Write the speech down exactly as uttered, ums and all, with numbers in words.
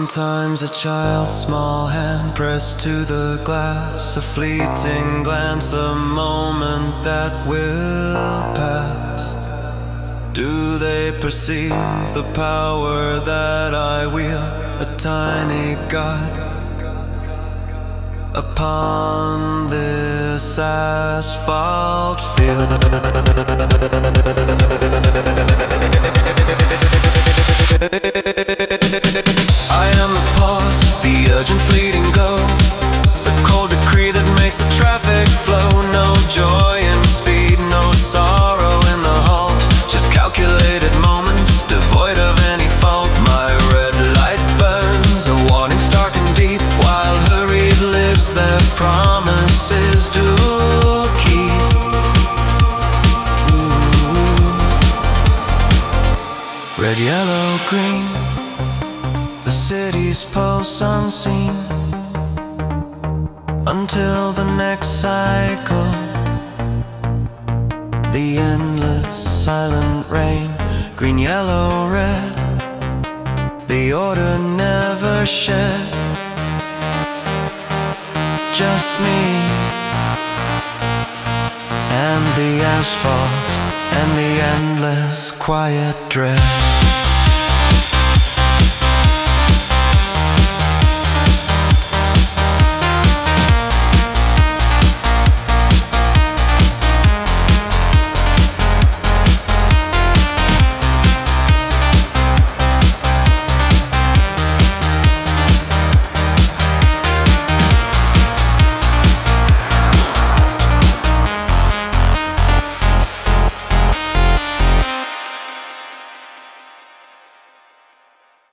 Sometimes a child's small hand pressed to the glass, a fleeting glance, a moment that will pass. Do they perceive the power that I wield, a tiny god upon this asphalt field? I am the pause, the urgent fleeting go, the cold decree that makes the traffic flow. No joy in speed, no sorrow in the halt, just calculated moments devoid of any fault. My red light burns, a warning stark and deep, while hurried lives their promises do keep. Ooh. Red, yellow, green, the city's pulse unseen, until the next cycle, the endless silent rain. Green, yellow, red, the order never shed. Just me and the asphalt and the endless quiet dread.